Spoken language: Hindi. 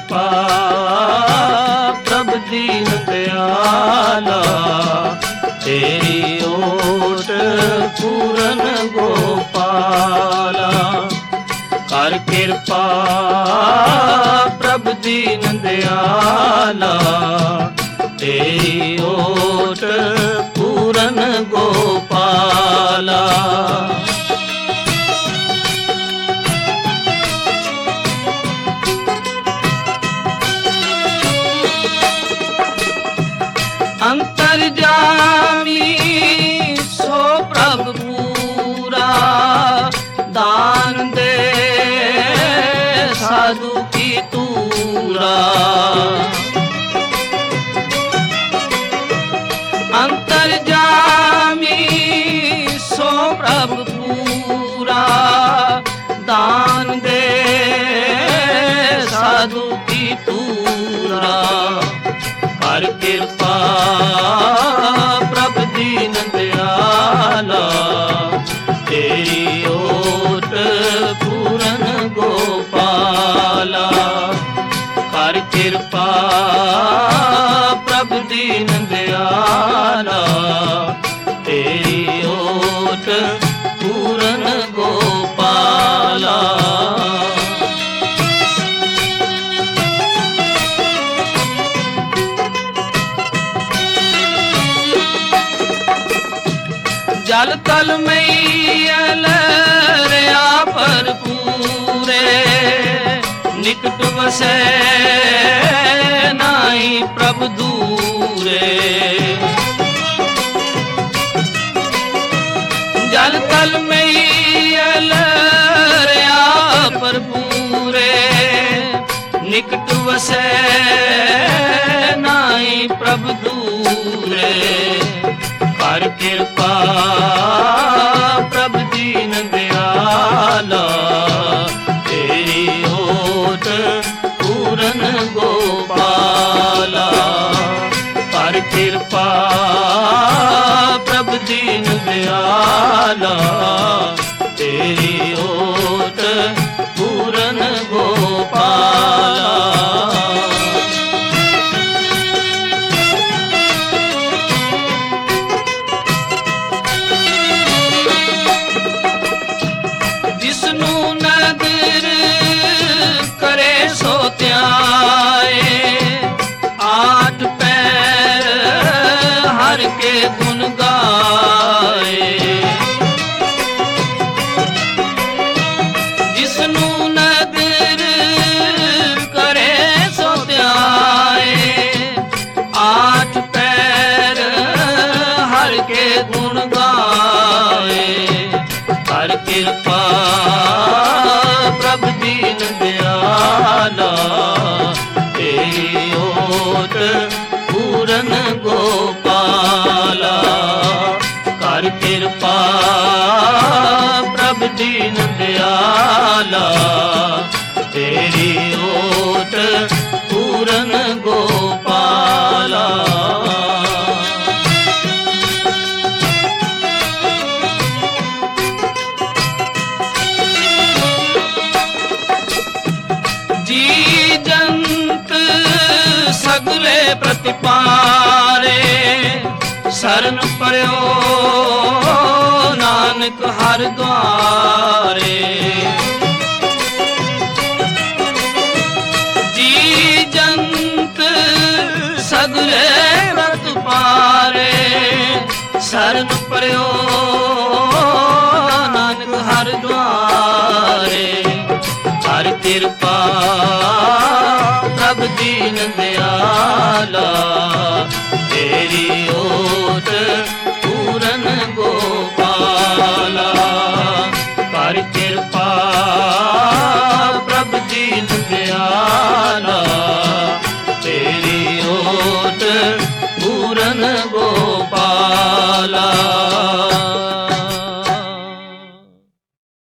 ਕਿਰਪਾ ਪ੍ਰਭ ਦੀਨ ਦਿਆਲਾ, ਤੇਰੀ ਓਟ ਪੂਰਨ ਗੋਪਾਲਾ। ਕਰ ਕਿਰਪਾ ਪ੍ਰਭ ਦੀਨ ਦਿਆਲਾ, ਤੇਰੀ ਓਟ ਪੂਰਨ ਗੋਪਾਲਾ। अंतर्जामी सो प्रभ पूरा, दान दे साधु की तूरा। अंतर्जामी सो प्रभ पूरा, दान दे साधु की तूरा। कर किरपा प्रभ दीन दयाला, तेरी ओट पूरन गोपाला। कर किरपा प्रभ दीन दयाला, तेरी ओट पूरन गोपाला। जल तल मैयल रया पर पूरे, निकट वसै नाई प्रभ दूरे। जल तल मैयल रया पर पूरे, निकट वसै नाई प्रभ दूरे। कर किरपा प्रभ दीन दयाला, तेरी ओट पूरन गोपाला। कर किरपा प्रभ दीन दयाला, तेरी ओट पूरन गोपाला। आठ पैर हर के गुण गाए, जिसनू नदर करे सो त्याए। आठ पैर हर के गुण गाए। कर किरपा प्रभ दीन दयाला, तेरी ओट पूरन गोपाला। कर किरपा प्रभ दीन दयाला, तेरी ओट पूरन गोपाला। सगले प्रतिपारे, शरण पर्यो नानक हर द्वारे। जी जंत सगले प्रतिपारे, शरण पर्यो नानक हर द्वारे। कर किरपा प्रभ दीन दयाला, तेरी ओट पूरन गोपाला। कर किरपा